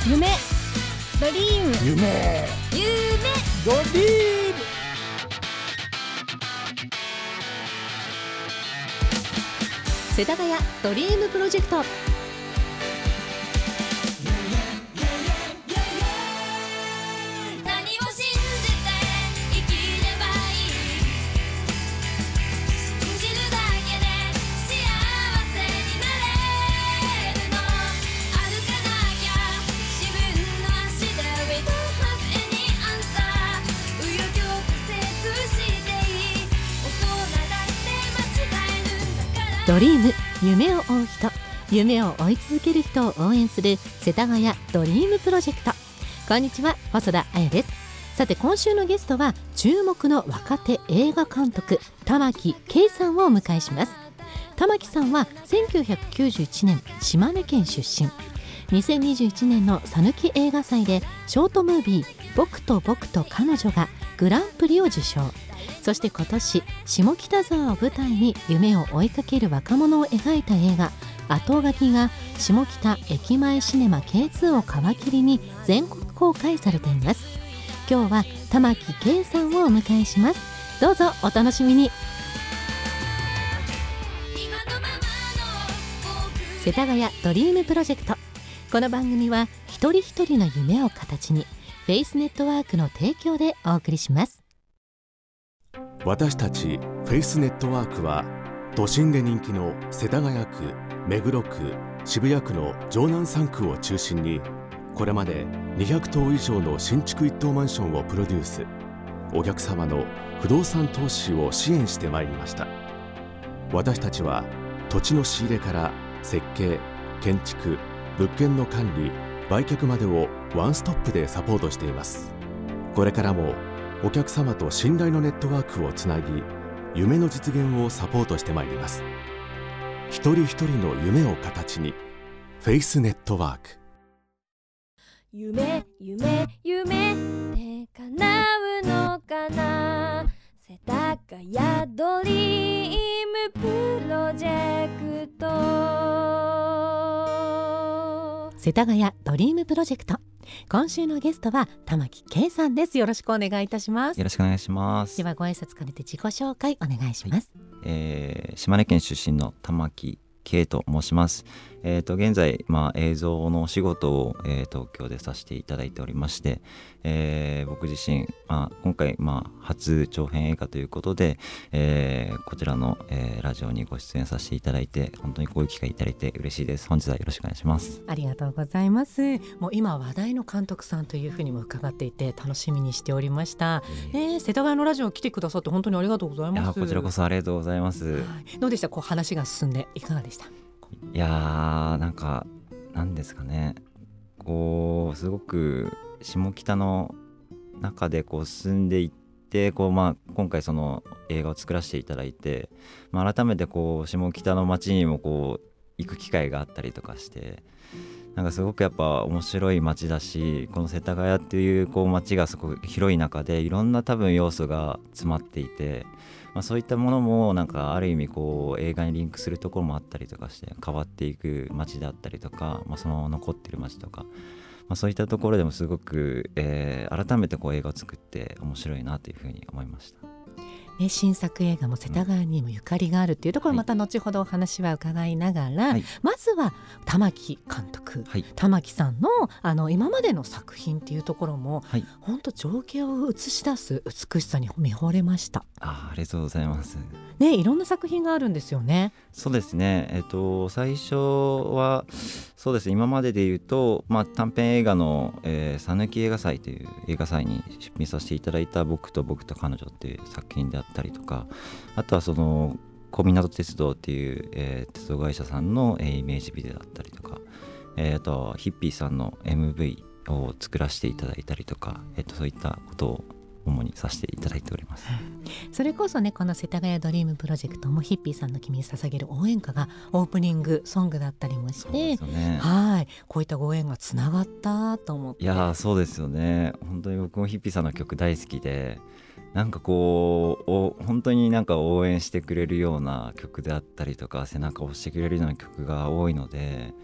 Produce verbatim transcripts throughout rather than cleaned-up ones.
夢ドリーム夢夢ドリーム世田谷ドリームプロジェクト。ドリーム、夢を追う人、夢を追い続ける人を応援する世田谷ドリームプロジェクト。こんにちは、細田彩です。さて、今週のゲストは注目の若手映画監督玉木圭さんをお迎えします。玉木さんはせんきゅうひゃくきゅうじゅういちねん島根県出身。にせんにじゅういちねんの讃岐映画祭でショートムービー僕と僕と彼女がグランプリを受賞。そして今年下北沢を舞台に夢を追いかける若者を描いた映画後書きが下北駅前シネマ ケーツー を皮切りに全国公開されています。今日は玉木圭さんをお迎えします。どうぞお楽しみに。世田谷ドリームプロジェクト。この番組は一人一人の夢を形にフェイスネットワークの提供でお送りします。 私たちフェイスネットワークは都心で人気の世田谷区、目黒区、渋谷区の城南さん区を中心にこれまでにひゃくとう以上の新築一棟マンションをプロデュース、お客様の不動産投資を支援してまいりました。私たちは土地の仕入れから設計、建築、物件の管理、売却までをワンストップでサポートしています。これからもお客様と信頼のネットワークをつなぎ、夢の実現をサポートしてまいります。一人一人の夢を形にフェイスネットワーク。 夢夢夢って叶うのかな。世田谷ドリームプロジェクト。 世田谷ドリームプロジェクト。今週のゲストは玉木圭さんです。よろしくお願いいたします。 よろしくお願いします。 ではご挨拶兼ねて自己紹介お願いします。 はい、えー、島根県出身の玉木圭と申します。えー、と現在、まあ、映像のお仕事を、えー、東京でさせていただいておりまして、えー、僕自身、まあ、今回、まあ、初長編映画ということで、えー、こちらの、えー、ラジオにご出演させていただいて本当にこういう機会いただいて嬉しいです。本日はよろしくお願いします。 ありがとうございます。もう今話題の監督さんというふうにも伺っていて楽しみにしておりました。えーえー、世田谷のラジオ来てくださって本当にありがとうございます。 いやこちらこそありがとうございます。 はい、どうでした？こう話が進んでいかがでした？ いやーなんかなんですかね、こうすごく下北の中でこう進んでいってこう、まあ、今回その映画を作らせていただいて、まあ、改めてこう下北の街にもこう行く機会があったりとかして、なんかすごくやっぱ面白い街だし、この世田谷っていうこう街がすごく広い中でいろんな多分要素が詰まっていて、まあ、そういったものもなんかある意味こう映画にリンクするところもあったりとかして変わっていく街だったりとか、まあ、その残ってる街とか、まあ、そういったところでもすごく、えー、改めてこう映画を作って面白いなというふうに思いました。 ね、新作映画も世田谷にもゆかりがあるっていうところ、うん、また後ほどお話は伺いながら、はい、まずは玉木監督、はい、玉木さん の, あの今までの作品っていうところも、はい、本当情景を映し出す美しさに見惚れました。 あ, ありがとうございます、 ね、いろんな作品があるんですよね。 そうですね、えっと、最初はそうですね、今までで言うと、まあ、短編映画の讃岐、えー、映画祭という映画祭に出品させていただいた僕と僕と彼女っていう作品であったりとか、あとはその小湊鉄道っていう、えー、鉄道会社さんの、えー、イメージビデオだったりとか、えー、あとはヒッピーさんの エムブイ を作らせていただいたりとか、えー、とそういったことを主にさせていただいております。 それこそね、この世田谷ドリームプロジェクトもヒッピーさんの君に捧げる応援歌がオープニングソングだったりもして、そうですよね、はい、こういったご縁がつながったと思って。 いやそうですよね、本当に僕もヒッピーさんの曲大好きで、なんかこう本当になんか応援してくれるような曲であったりとか背中を押してくれるような曲が多いので、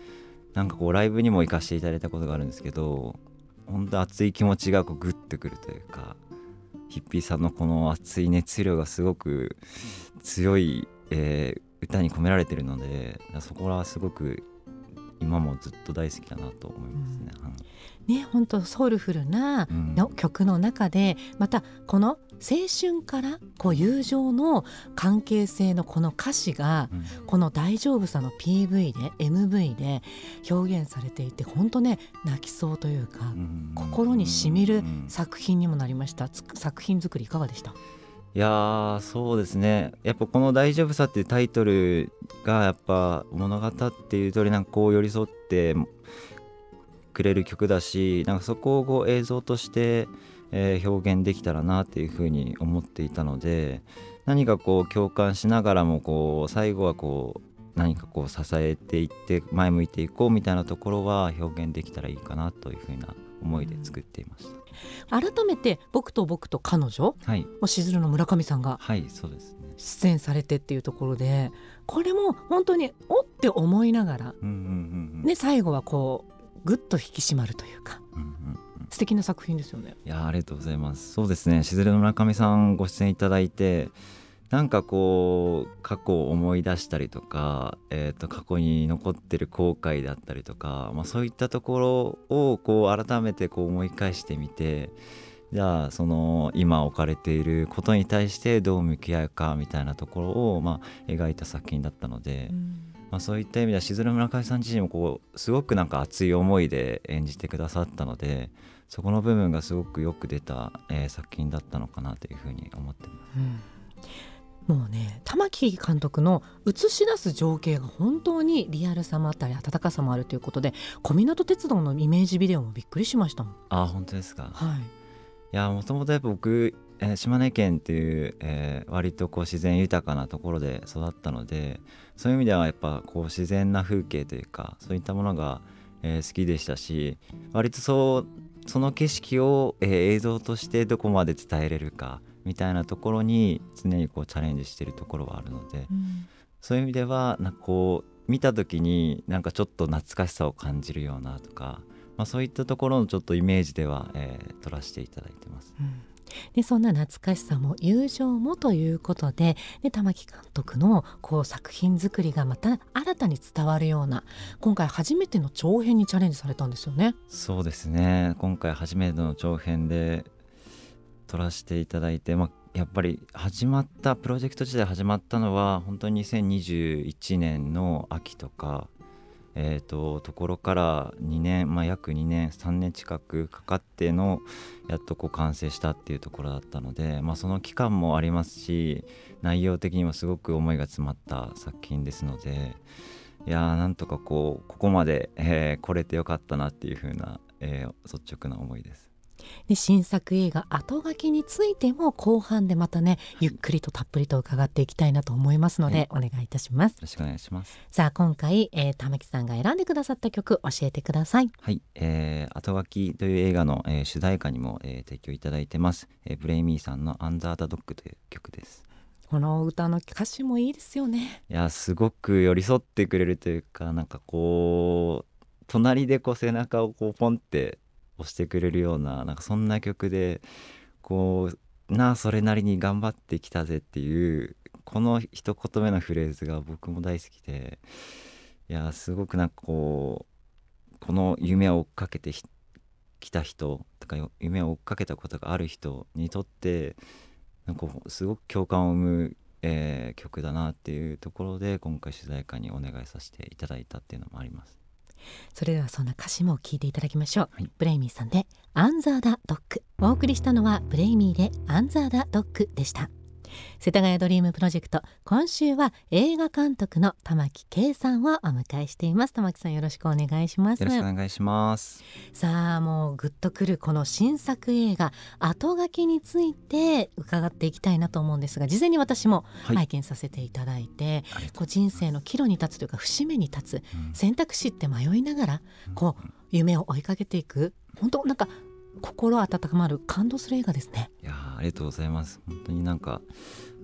なんかこうライブにも行かせていただいたことがあるんですけど、本当熱い気持ちがこうグッとくるというか、ヒッピーさんのこの熱い熱量がすごく強い、えー、歌に込められているので、そこはすごく今もずっと大好きだなと思いますね。うんね、本当ソウルフルなの曲の中で、またこの青春からこう友情の関係性のこの歌詞が、この大丈夫さの ピーブイ で エムブイ で表現されていて、本当ね泣きそうというか、心にしみる作品にもなりました。作品作りいかがでした？ いやーそうですね、やっぱこの大丈夫さっていうタイトルがやっぱ物語っていう通り、なんかこう寄り添ってくれる曲だし、なんかそこをこう映像として、えー、表現できたらなっていうふうに思っていたので、何かこう共感しながらもこう最後はこう何かこう支えていって前向いていこうみたいなところは表現できたらいいかなというふうな思いで作っていました。 改めて僕と僕と彼女、はい、しずるの村上さんが出演されてっていうところで、これも本当におって思いながら、うんうんうんうん、で最後はこうぐっと引き締まるというか、うんうんうん、素敵な作品ですよね。 いやありがとうございます。そうですね、しずるの村上さんご出演いただいて、なんかこう過去を思い出したりとか、えー、と過去に残ってる後悔だったりとか、まあ、そういったところをこう改めてこう思い返してみて、じゃあその今置かれていることに対してどう向き合うかみたいなところを、まあ、描いた作品だったので、うんまあ、そういった意味ではしずる村上さん自身もこうすごくなんか熱い思いで演じてくださったので、そこの部分がすごくよく出た、えー、作品だったのかなというふうに思ってます、うんもうね、玉木監督の映し出す情景が本当にリアルさもあったり温かさもあるということで、小湊鉄道のイメージビデオもびっくりしましたもん。 あ、本当ですか。 はい、 いやもともとやっぱ僕、えー、島根県っていう、えー、割とこう自然豊かなところで育ったので、そういう意味ではやっぱこう自然な風景というかそういったものが、えー、好きでしたし、割とそうその景色を、えー、映像としてどこまで伝えれるかみたいなところに常にこうチャレンジしているところはあるので、うん、そういう意味ではなんかこう見た時になんかちょっと懐かしさを感じるようなとか、まあ、そういったところのちょっとイメージでは、えー、撮らせていただいてます、うん、 でそんな懐かしさも友情もということで、で玉木監督のこう作品作りがまた新たに伝わるような、今回初めての長編にチャレンジされたんですよね。 そうですね、今回初めての長編で撮らせていただいて、まあ、やっぱり始まったプロジェクト自体始まったのは本当ににせんにじゅういちねんの秋とか、えー、とところからにねん、まあ、約にねんさんねん近くかかってのやっとこう完成したっていうところだったので、まあ、その期間もありますし、内容的にもすごく思いが詰まった作品ですので、いやーなんとかこうここまで、えー、来れてよかったなっていう風な、えー、率直な思いです。 で新作映画後書きについても後半でまたね、ゆっくりとたっぷりと伺っていきたいなと思いますので、はい、お願いいたします。 よろしくお願いします。 さあ今回、えー、玉木さんが選んでくださった曲教えてください。 はい、えー、後書きという映画の、えー、主題歌にも、えー、提供いただいてます、えー、ブレイミーさんのアンダーザドッグという曲です。 この歌の歌詞もいいですよね。 いやすごく寄り添ってくれるというか、なんかこう隣でこう背中をこうポンって押してくれるような、なんかそんな曲で、こうなあそれなりに頑張ってきたぜっていうこの一言目のフレーズが僕も大好きで、いやすごくなんかこうこの夢を追っかけてきた人とか夢を追っかけたことがある人にとってなんかすごく共感を生む、えー、曲だなっていうところで、今回取材会にお願いさせていただいたっていうのもあります。 それではそんな歌詞も聞いていただきましょう、はい、ブレイミーさんでアンザーダドッグ。お送りしたのはブレイミーでアンザーダドッグでした。世田谷ドリームプロジェクト、今週は映画監督の玉木圭さんをお迎えしています。玉木さんよろしくお願いします。 よろしくお願いします。 さあもうグッとくるこの新作映画後書きについて伺っていきたいなと思うんですが、事前に私も拝見させていただいて、はい、こう人生の岐路に立つというか節目に立つ、うん、選択肢って迷いながらこう夢を追いかけていく、本当なんか心温まる感動する映画ですね。 いやありがとうございます。本当になんか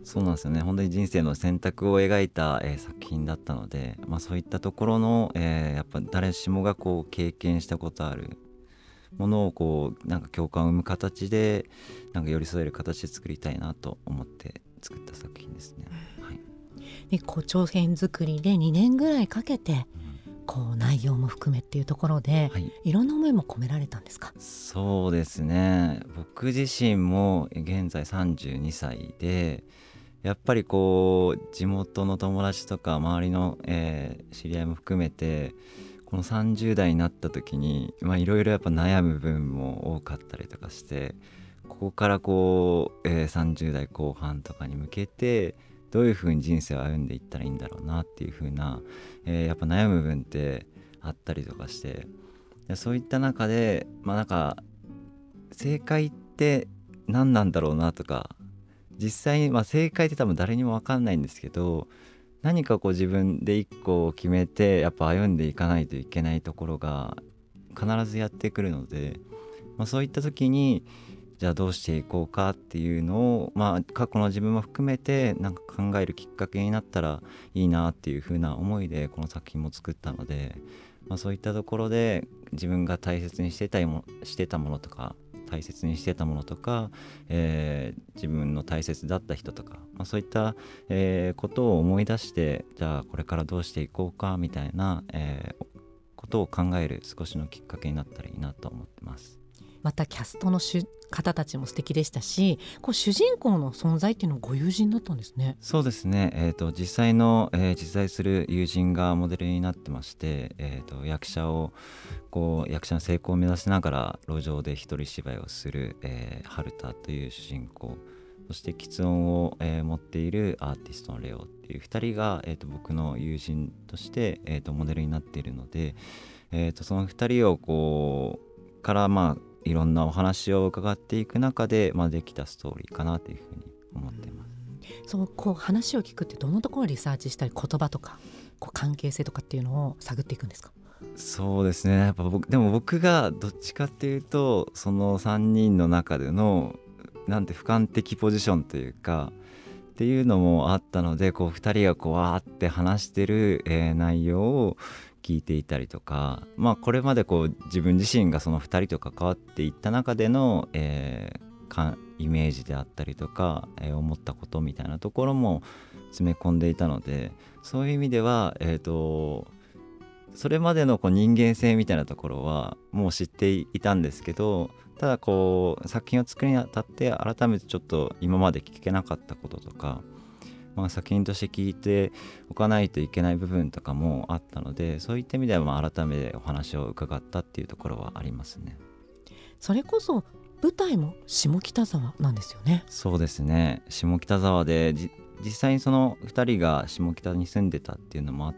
そうなんですよね。本当に人生の選択を描いた、えー作品だったので、まあ、そういったところの、えーやっぱ誰しもがこう経験したことあるものをこうなんか共感を生む形でなんか寄り添える形で作りたいなと思って作った作品ですね。はい。 でこう長編作りでにねんぐらいかけてこう内容も含めっていうところで、 はい、 いろんな思いも込められたんですか？ そうですね。僕自身も現在さんじゅうにさいで、やっぱりこう地元の友達とか周りの、えー知り合いも含めてこのさんじゅう代になった時にまあいろいろやっぱ悩む部分も多かったりとかして、ここからこう、えーさんじゅう代後半とかに向けてどういう風に人生を歩んでいったらいいんだろうなっていう風な、えーやっぱ悩む部分ってあったりとかして、でそういった中でまあなんか正解って何なんだろうなとか、実際にまあ正解って多分誰にも分かんないんですけど、何かこう自分で一個を決めてやっぱ歩んでいかないといけないところが必ずやってくるので、まあ、そういった時にじゃあどうしていこうかっていうのを、まあ、過去の自分も含めてなんか考えるきっかけになったらいいなっていう風な思いでこの作品も作ったので、まあ、そういったところで自分が大切にしてたもしてたものとか大切にしてたものとか、えー自分の大切だった人とか、まあ、そういった、えーことを思い出して、じゃあこれからどうしていこうかみたいな、えーことを考える少しのきっかけになったらいいなと思ってます。 またキャストのしゅ方たちも素敵でしたし、こう主人公の存在っていうのもご友人だったんですね。 そうですね、えーと実際の、えー実在する友人がモデルになってまして、えーと役者をこう役者の成功を目指しながら路上で一人芝居をする、えー、春田という主人公、そして喫音を、えー持っているアーティストのレオっていうふたりが、えーと僕の友人として、えーとモデルになっているので、えーとそのふたりをこうからまあいろんなお話を伺っていく中で、まあ、できたストーリーかなというふうに思っています。 そうこう話を聞くってどのところをリサーチしたり言葉とかこう関係性とかっていうのを探っていくんですか？ そうですね、やっぱ僕でも僕がどっちかっていうとそのさんにんの中でのなんて俯瞰的ポジションというかっていうのもあったので、こうふたりがこうわーって話してる、えー内容を聞いていたりとか、まあこれまでこう自分自身がそのふたりと関わっていった中での、えーかイメージであったりとか、えー思ったことみたいなところも詰め込んでいたので、そういう意味ではえっとそれまでのこう人間性みたいなところはもう知っていたんですけど、ただこう作品を作るにあたって改めてちょっと今まで聞けなかったこととか、まあ、作品として聞いておかないといけない部分とかもあったので、そういった意味ではまあ改めてお話を伺ったっていうところはありますね。 それこそ舞台も下北沢なんですよね。 そうですね、下北沢でじ実際にそのふたりが下北に住んでたっていうのもあって、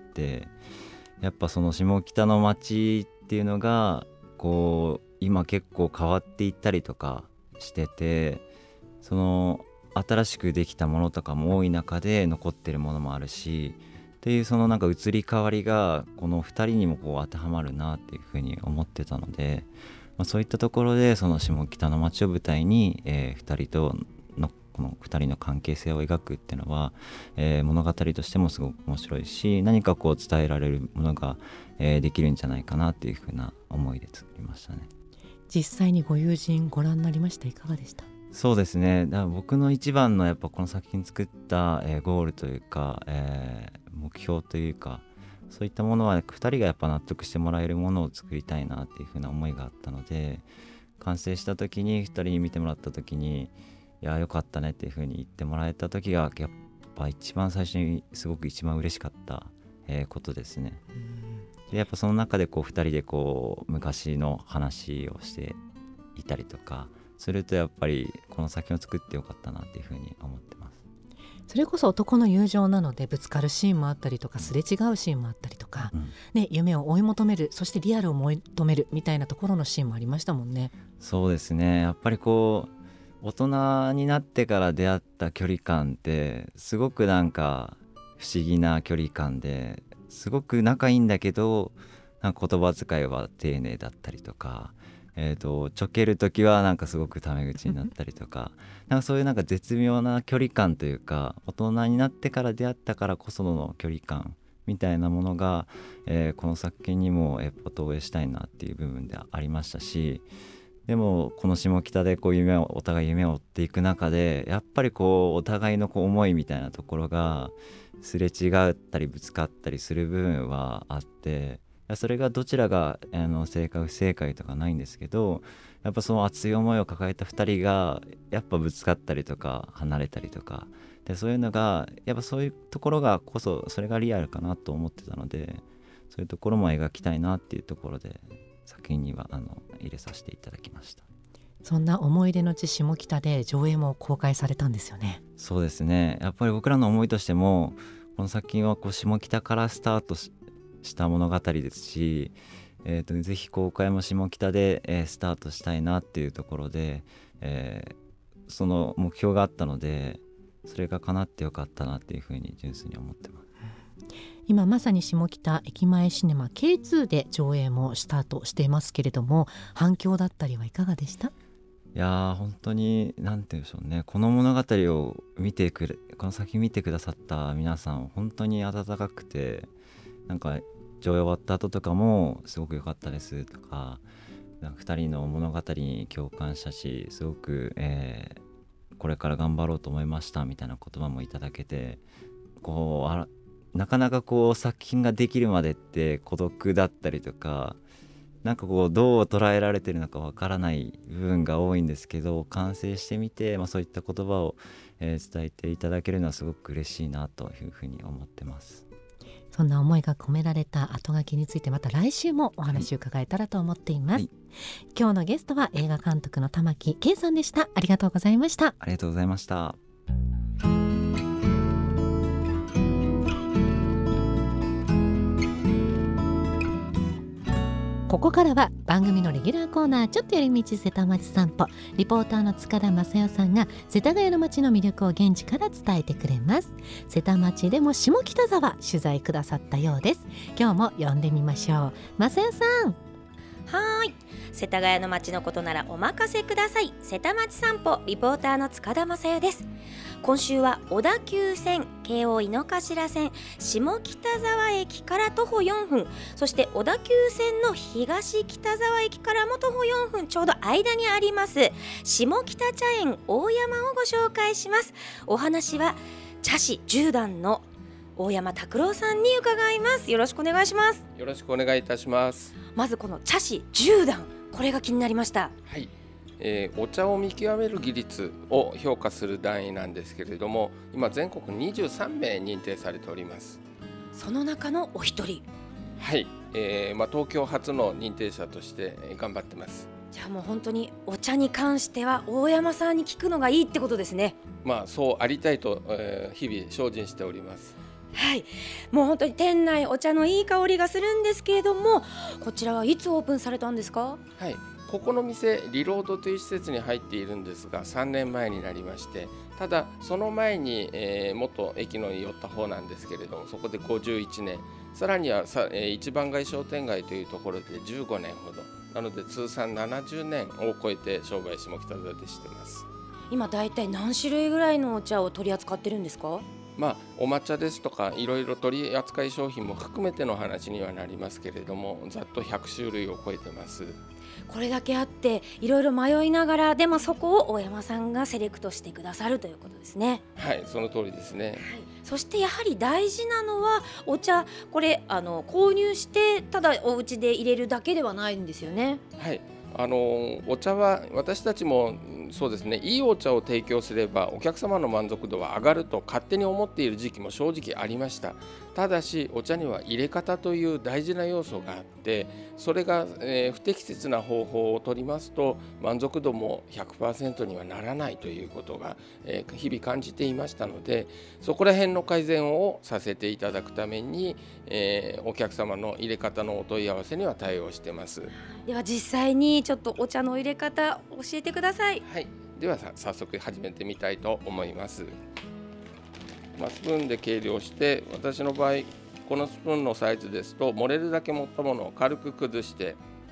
やっぱその下北の街っていうのがこう今結構変わっていったりとかしてて、その新しくできたものとかも多い中で残ってるものもあるしっていう、そのなんか移り変わりがこのふたりにもこう当てはまるなっていうふうに思ってたので、まあ、そういったところでその下北の街を舞台に、えー、ふたりとのこのふたりの関係性を描くっていうのは、えー物語としてもすごく面白いし、何かこう伝えられるものが、えーできるんじゃないかなっていうふうな思いで作りましたね。 実際にご友人ご覧になりました？いかがでした？ そうですね、だから僕の一番のやっぱこの作品作った、えーゴールというか、えー目標というか、そういったものはふたりがやっぱ納得してもらえるものを作りたいなっていうふうな思いがあったので、完成した時にふたりに見てもらった時にいや良かったねっていうふうに言ってもらえた時がやっぱ一番最初にすごく一番嬉しかった、えーことですね。でやっぱその中でこうふたりでこう昔の話をしていたりとかすると、やっぱりこの作品を作ってよかったなっていうふうに思ってます。 それこそ男の友情なのでぶつかるシーンもあったりとか、すれ違うシーンもあったりとか、 うんね、夢を追い求める、そしてリアルを求めるみたいなところのシーンもありましたもんね。 そうですね、やっぱりこう大人になってから出会った距離感ってすごくなんか不思議な距離感で、すごく仲いいんだけどなんか言葉遣いは丁寧だったりとか、 えーとちょけるときはなんかすごくタメ口になったりとかなんかそういうなんか絶妙な距離感というか、大人になってから出会ったからこその距離感みたいなものが、えーこの作品にもやっぱ投影したいなっていう部分でありましたし、でもこの下北でこう夢をお互い夢を追っていく中で、やっぱりこうお互いのこう思いみたいなところがすれ違ったりぶつかったりする部分はあって、それがどちらがあの正解不正解とかないんですけど、やっぱその熱い思いを抱えたふたりがやっぱぶつかったりとか離れたりとかで、そういうのがやっぱそういうところがこそそれがリアルかなと思ってたので、そういうところも描きたいなっていうところで作品にはあの入れさせていただきました。 そんな思い出の地下北で上映も公開されたんですよね。 そうですね、やっぱり僕らの思いとしてもこの作品はこう下北からスタート し, した物語ですし、えー、とぜひ公開も下北で、えー、スタートしたいなっていうところで、えー、その目標があったので、それが叶ってよかったなっていうふうに純粋に思ってます。 今まさに下北駅前シネマ ケーツー で上映もスタートしていますけれども、反響だったりはいかがでした？ いやー本当になんて言うんでしょうね、この物語を見てくれこの先見てくださった皆さん本当に温かくて、なんか上映終わった後とかもすごく良かったですとか、なんかふたりの物語に共感したし、すごく、えー、これから頑張ろうと思いましたみたいな言葉もいただけて、こうあらなかなかこう作品ができるまでって孤独だったりとか、なんかこうどう捉えられてるのかわからない部分が多いんですけど、完成してみて、まあ、そういった言葉を、えー伝えていただけるのはすごく嬉しいなというふうに思ってます。 そんな思いが込められた後書きについてまた来週もお話を伺えたらと思っています、はい、今日のゲストは映画監督の玉木圭さんでした。ありがとうございました。 ありがとうございました。 ここからは番組のレギュラーコーナー、ちょっと寄り道瀬田町散歩。リポーターの塚田正代さんが世田谷の街の魅力を現地から伝えてくれます。瀬田町でも下北沢取材くださったようです。今日も呼んでみましょう。正代さん。 はーい、世田谷の街のことならお任せください。瀬田町散歩リポーターの塚田正代です。今週は小田急線、京王井の頭線、下北沢駅から徒歩よんぷん、そして小田急線の東北沢駅からも徒歩よんぷん、ちょうど間にあります下北茶園大山をご紹介します。お話は茶師十段の大山拓郎さんに伺います。よろしくお願いします。 よろしくお願いいたします。 まずこの茶師十段、これが気になりました。 はい、えー、お茶を見極める技術を評価する団位なんですけれども、今全国にじゅうさんめい認定されております。 その中のお一人。 はい、えーまあ、東京初の認定者として頑張ってます。 じゃあもう本当にお茶に関しては大山さんに聞くのがいいってことですね。 まあそうありたいと、えー、日々精進しております。 はい、もう本当に店内お茶のいい香りがするんですけれども、こちらはいつオープンされたんですか？ はい、ここの店リロードという施設に入っているんですがさんねんまえになりまして、ただその前に、えー、元駅のに寄った方なんですけれども、そこでごじゅういちねん、さらにはさ、えー、一番街商店街というところでじゅうごねんほどなので、通算ななじゅうねんを超えて商売下北沢でしてます。 今だいたい何種類ぐらいのお茶を取り扱ってるんですか？ まあ、お抹茶ですとかいろいろ取り扱い商品も含めての話にはなりますけれども、ざっとひゃくしゅるいを超えてます。 これだけあっていろいろ迷いながら、でもそこを大山さんがセレクトしてくださるということですね。 はい、その通りですね。はい、 そしてやはり大事なのはお茶、これあの購入してただお家で入れるだけではないんですよね。 はい、あのお茶は私たちもそうですね、いいお茶を提供すればお客様の満足度は上がると勝手に思っている時期も正直ありました。ただしお茶には入れ方という大事な要素があって、それが、えー、不適切な方法を取りますと満足度も ひゃくパーセント にはならないということが、えー、日々感じていましたので、そこら辺の改善をさせていただくために、えー、お客様の入れ方のお問い合わせには対応してます。 では実際にちょっとお茶の入れ方教えてください。 はい、では早速始めてみたいと思います。まあ、スプーンで計量して、私の場合このスプーンのサイズですと漏れるだけ持ったものを軽く崩して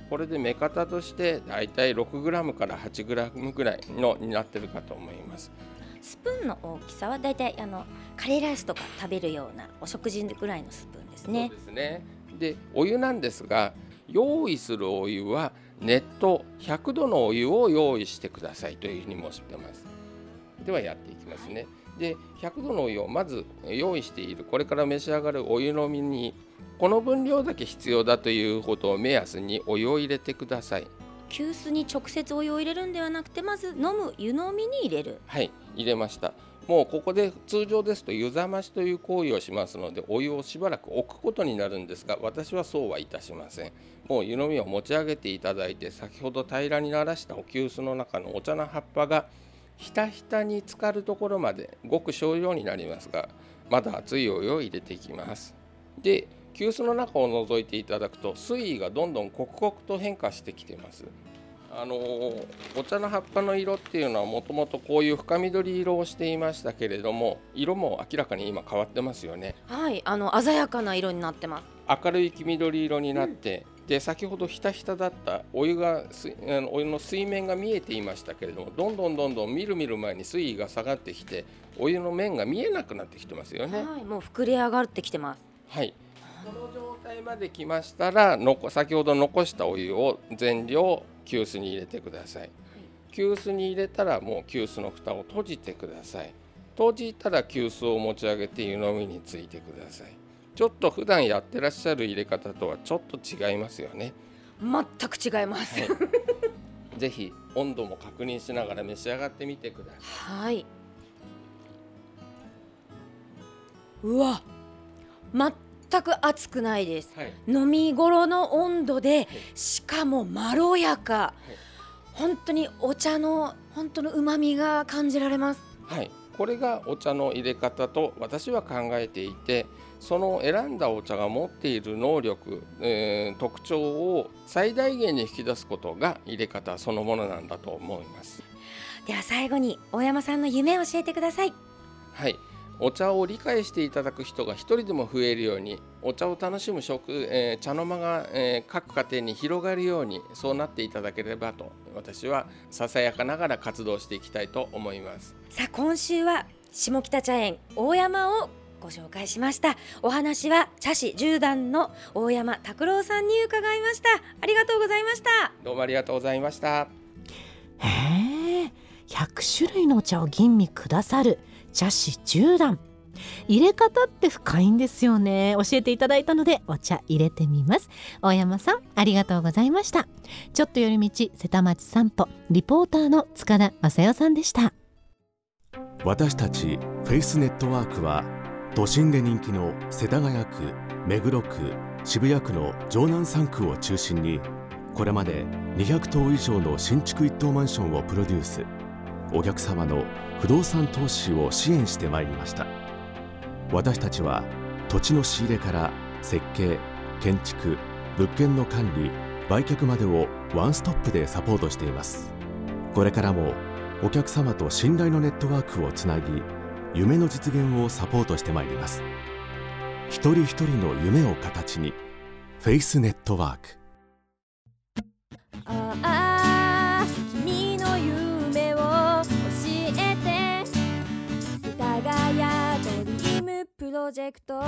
これで目方としてだいたい ろくグラム から はちグラム ぐらいのになってるかと思います。 スプーンの大きさはだいたいあのカレーライスとか食べるようなお食事ぐらいのスプーンですね。 そうですね。でお湯なんですが、用意するお湯は熱湯ひゃくどのお湯を用意してくださいというふうに申し上げます。ではやっていきますね。でひゃくどのお湯をまず用意しているこれから召し上がるお湯のみにこの分量だけ必要だということを目安にお湯を入れてください。 急須に直接お湯を入れるんではなくて、まず飲む湯飲みに入れる。 はい、入れました。もうここで通常ですと湯冷ましという行為をしますのでお湯をしばらく置くことになるんですが、私はそうはいたしません。もう湯飲みを持ち上げていただいて、先ほど平らにならしたお急須の中のお茶の葉っぱがひたひたに浸かるところまでごく少量になりますが、まだ熱いお湯を入れていきます。で急須の中を覗いていただくと水位がどんどん刻々と変化してきています。あのお茶の葉っぱの色っていうのはもともとこういう深緑色をしていましたけれども、色も明らかに今変わってますよね。 はい、あの鮮やかな色になってます。 明るい黄緑色になって、うん、で先ほどひたひただったお湯があのお湯の水面が見えていましたけれども、どんどんどんどんみるみる前に水位が下がってきてお湯の面が見えなくなってきてますよね。 はい、もう膨れ上がってきてます。 はい、この状態まで来ましたらの先ほど残したお湯を全量急須に入れてください。はい、急須に入れたらもう急須の蓋を閉じてください。閉じたら急須を持ち上げて湯飲みについてください。ちょっと普段やってらっしゃる入れ方とはちょっと違いますよね。 全く違います。 はい、ぜひ温度も確認しながら召し上がってみてください。 はい。うわ、全く熱くないです。はい、飲み頃の温度で、しかもまろやか。はい、本当にお茶の本当の旨味が感じられます。 はい、これがお茶の入れ方と私は考えていて、その選んだお茶が持っている能力、えー、特徴を最大限に引き出すことが入れ方そのものなんだと思います。 では最後に大山さんの夢を教えてください。 はい、お茶を理解していただく人が一人でも増えるように、お茶を楽しむ食、えー、茶の間が、えー、各家庭に広がるようにそうなっていただければと、私はささやかながら活動していきたいと思います。 さあ今週は下北茶園大山をご紹介しました。お話は茶師じゅう段の大山拓郎さんに伺いました。ありがとうございました。 どうもありがとうございました。 へえ、ひゃくしゅるいのお茶を吟味くださる茶師じゅう段、入れ方って深いんですよね。教えていただいたのでお茶入れてみます。大山さんありがとうございました。ちょっと寄り道瀬田町散歩、リポーターの塚田正代さんでした。 私たちフェイスネットワークは都心で人気の世田谷区、目黒区、渋谷区の城南さん区を中心にこれまでにひゃくとう以上の新築一棟マンションをプロデュース、お客様の不動産投資を支援してまいりました。私たちは土地の仕入れから設計、建築、物件の管理、売却までをワンストップでサポートしています。これからもお客様と信頼のネットワークをつなぎ、夢の実現をサポートしてまいります。一人一人の夢を形に、フェイスネットワーク。 ああ、君の夢を教えて、世田谷ドリームプロジェクト。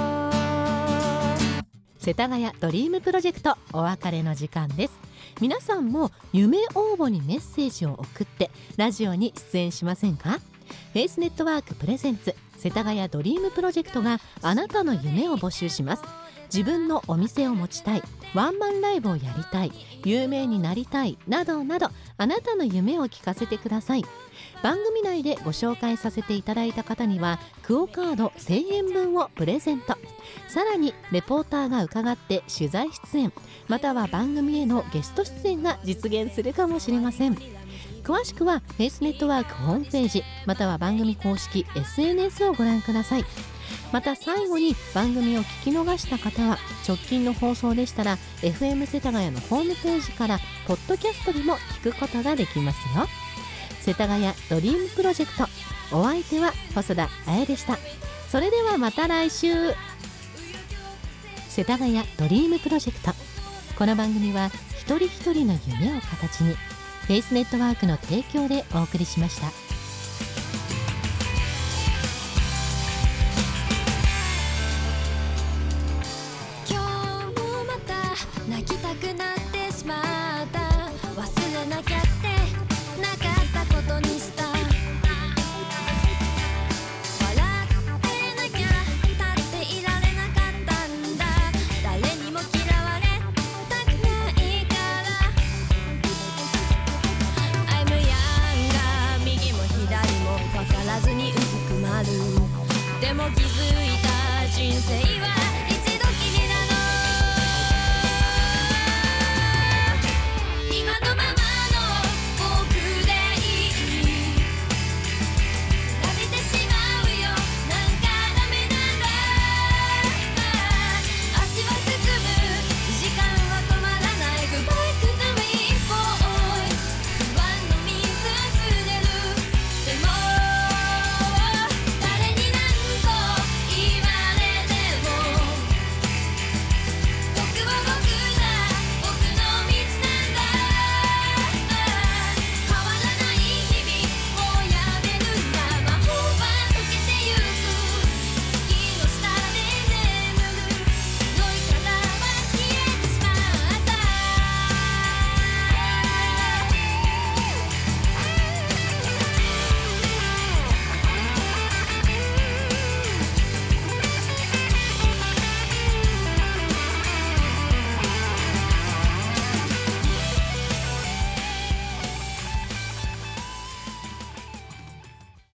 世田谷ドリームプロジェクト、お別れの時間です。皆さんも夢応募にメッセージを送ってラジオに出演しませんか？フェイスネットワークプレゼンツ世田谷ドリームプロジェクトがあなたの夢を募集します。自分のお店を持ちたい、ワンマンライブをやりたい、有名になりたいなどなど、あなたの夢を聞かせてください。番組内でご紹介させていただいた方にはクオカードせんえんぶんをプレゼント。さらにレポーターが伺って取材出演、または番組へのゲスト出演が実現するかもしれません。詳しくはフェイスネットワークホームページ、または番組公式 エスエヌエス をご覧ください。また最後に番組を聞き逃した方は直近の放送でしたら エフエム 世田谷のホームページからポッドキャストでも聞くことができますよ。世田谷ドリームプロジェクト、お相手は細田彩でした。それではまた来週。世田谷ドリームプロジェクト、この番組は一人一人の夢を形に、フェイスネットワークの提供でお送りしました。